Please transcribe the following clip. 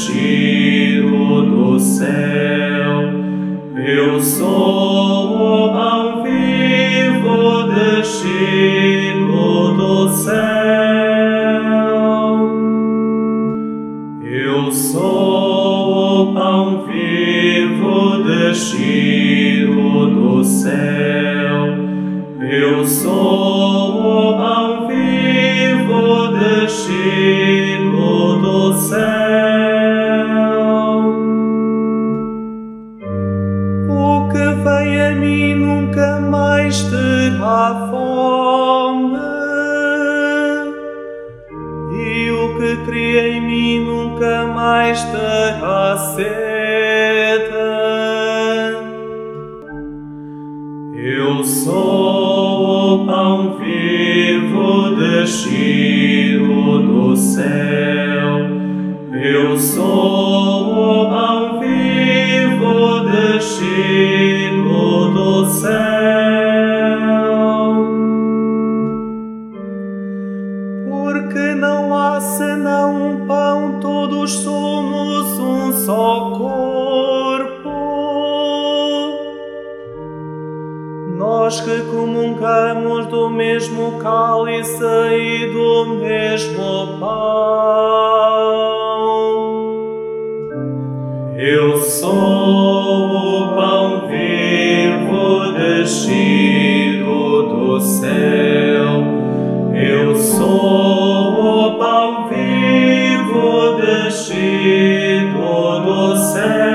descido do céu. Eu sou o pão vivo descido do céu. Eu sou o pão vivo descido do céu. Eu sou o pão vivo descido do céu. O que vem a mim nunca mais terá fome, e o que cria em mim nunca mais terá sede. Eu sou o pão vivo descido do céu. Eu sou o pão vivo descido do céu. Porque não há senão um pão, todos somos um só corpo. Nós que comungamos do mesmo cálice e do mesmo pão. Eu sou o pão vivo descido do céu. Eu sou o pão vivo descido do céu.